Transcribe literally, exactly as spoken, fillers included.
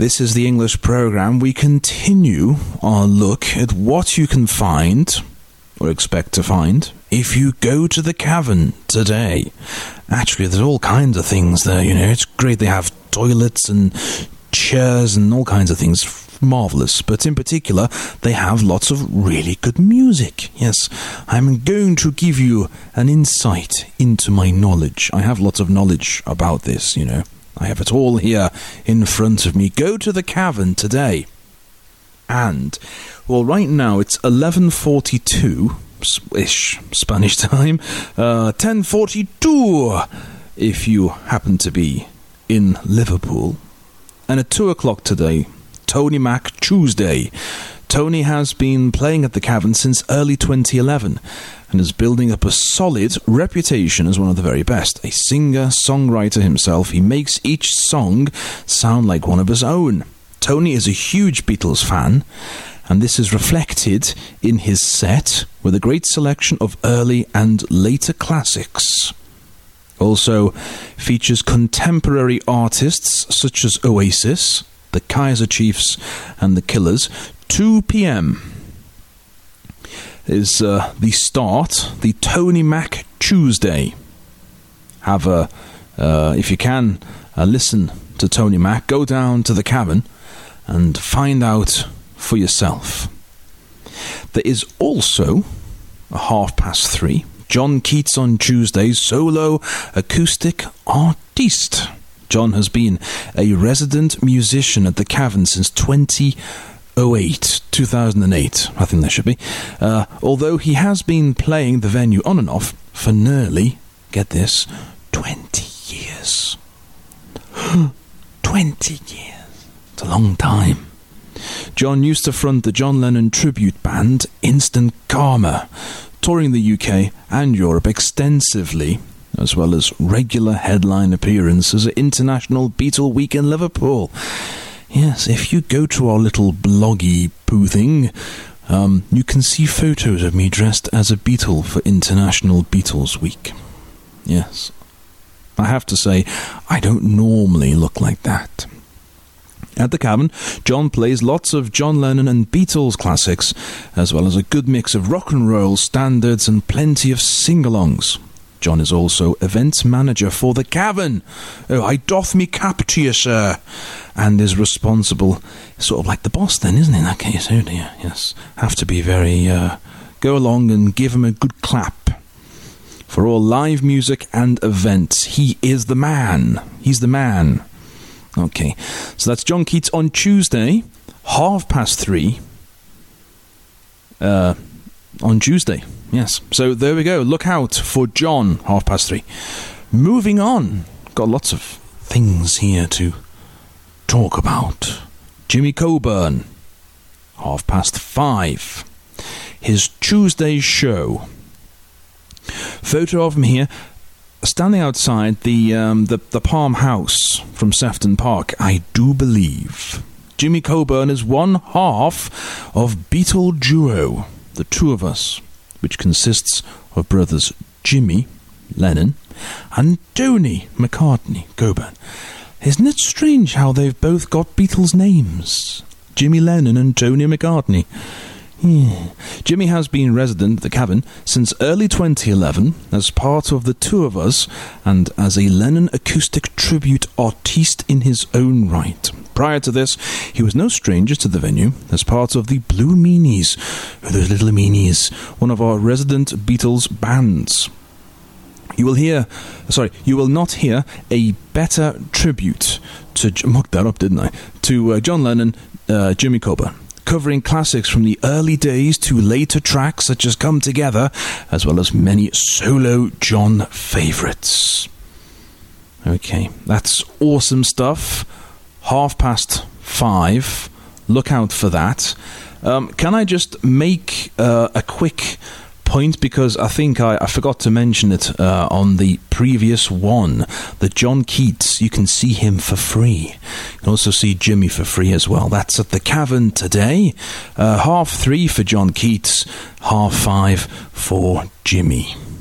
This is the English program. We continue our look at what you can find, or expect to find, if you go to the Cavern today. Actually, there's all kinds of things there, you know. It's great. They have toilets and chairs and all kinds of things. Marvellous. But in particular, they have lots of really good music. Yes, I'm going to give you an insight into my knowledge. I have lots of knowledge about this, you know. I have it all here in front of me. Go to the Cavern today. And, well, right now it's eleven forty-two-ish Spanish time. Uh, ten forty-two if you happen to be in Liverpool. And at two o'clock today, Tony Mac Tuesday. Tony has been playing at the Cavern since early twenty eleven and is building up a solid reputation as one of the very best. A singer-songwriter himself, he makes each song sound like one of his own. Tony is a huge Beatles fan, and this is reflected in his set with a great selection of early and later classics. Also features contemporary artists such as Oasis, the Kaiser Chiefs and the Killers. two p.m. is uh, the start, the Tony Mac Tuesday. Have a, uh, if you can, uh, listen to Tony Mac. Go down to the Cavern and find out for yourself. There is also a half past three, John Keats on Tuesdays, solo acoustic artiste. John has been a resident musician at the Cavern since twenty oh eight, two thousand eight, I think there should be. Uh, although he has been playing the venue on and off for nearly, get this, twenty years. twenty years. It's a long time. John used to front the John Lennon tribute band Instant Karma, touring the U K and Europe extensively, as well as regular headline appearances at International Beatle Week in Liverpool. Yes, if you go to our little bloggy poo thing, um, you can see photos of me dressed as a Beatle for International Beatles Week. Yes. I have to say, I don't normally look like that. At the Cavern, John plays lots of John Lennon and Beatles classics, as well as a good mix of rock and roll standards and plenty of sing-alongs. John is also events manager for the Cavern. Oh, I doff me cap to you, sir. And is responsible, sort of like the boss then, isn't he, in that case? Oh dear, yes. Have to be very, uh, go along and give him a good clap. For all live music and events, he is the man. He's the man. Okay, so that's John Keats on Tuesday, half past three, uh, on Tuesday, yes. So there we go, look out for John, half past three. Moving on, got lots of things here to talk about. Jimmy Coburn, half past five, his Tuesday show. Photo of him here, standing outside the, um, the the Palm House from Sefton Park. I do believe Jimmy Coburn is one half of Beatle Duo, the two of us, which consists of brothers Jimmy Lennon and Tony McCartney Coburn. Isn't it strange how they've both got Beatles names? Jimmy Lennon and Tony McCartney. Yeah. Jimmy has been resident at the Cavern since early twenty eleven as part of the two of us and as a Lennon acoustic tribute artiste in his own right. Prior to this, he was no stranger to the venue as part of the Blue Meanies, or those little meanies, one of our resident Beatles bands. You will hear, sorry, you will not hear a better tribute to, mucked that up, didn't I, to uh, John Lennon, uh, Jimmy Coburn, covering classics from the early days to later tracks such as Come Together, as well as many solo John favourites. Okay, that's awesome stuff. Half past five. Look out for that. Um, can I just make uh, a quick point, because I think I, I forgot to mention it uh, on the previous one, that John Keats, you can see him for free. You can also see Jimmy for free as well. That's at the Cavern today. Uh, half three for John Keats, half five for Jimmy.